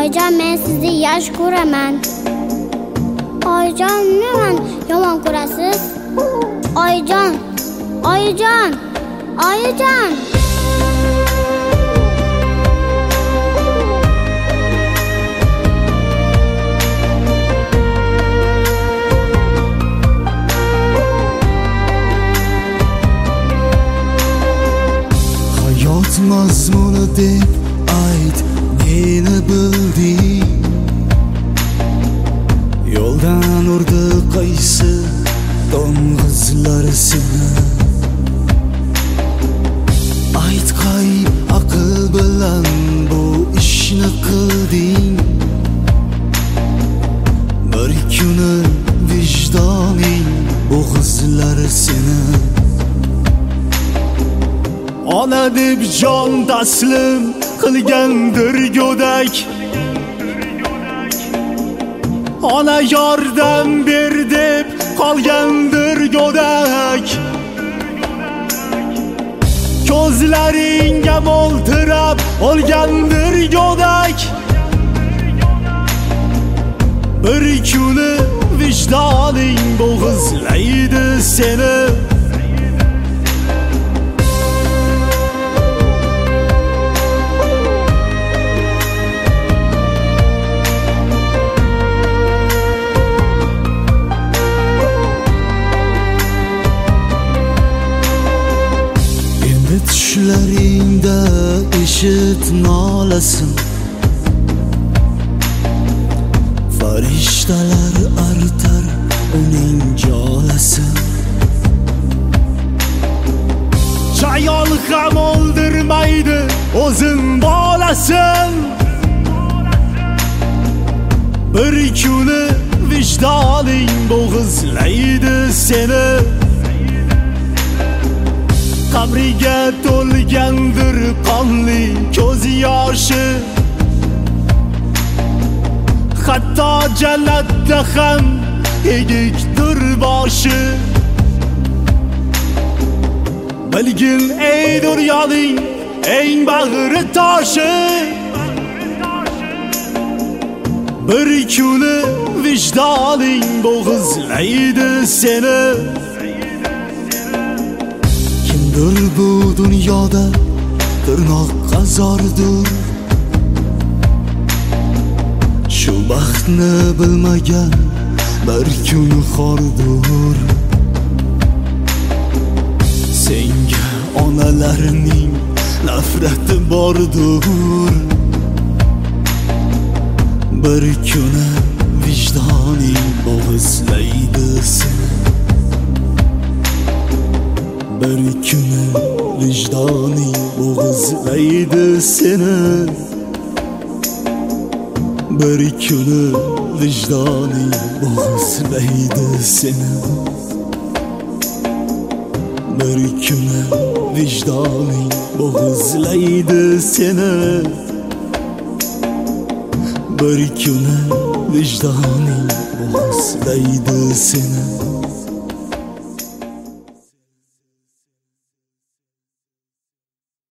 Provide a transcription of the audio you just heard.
Oyijon, men sizni yaxshi ko'raman. Oyijon, nima yomon ko'rasiz? Oyijon, Oyijon, Oyijon. Hayot mazmuni deb ayt, neni bilding? Yo'ldan urdi qaysi to'ng'izlar seni? Ayt, qay aql bilan bu ishni qilding? Bir kuni vijdoning bo'g'izlar seni. Ona deb jon taslim qilgandir go'dak, ona yordam ber deb qolgandir go'dak. Ko'zlaringga mo'ltirab olgandir go'dak. Bir kuni vijdoning bo'g'izlaydi seni. Tushlaringda eshit nolasin, farishtalar artar uning jolasin. Chayol ham o'ldirmaydi o'zin bolasin. Bir kuni vijdoning bo'g'izlaydi seni. Qabriga to'lgandir qonli ko'z yoshi, hatto jannatda ham egikdir boshi. Bilgin ey dunyoning eng bag'ri toshi, bir kuni vijdoning bo'g'izlaydi seni. Bu dunyoda tirnoqqa zordur, shu baxtni bilmagan bir kun xordur. Senga onalarning nafrati bordur, bir kuni vijdoning bo'g'izlaydi seni. Bir kuni vijdoning bo'g'izlaydi seni. Bir kuni vijdoning bo'g'izlaydi seni. Bir kuni vijdoning bo'g'izlaydi seni. Bir kuni vijdoning bo'g'izlaydi seni.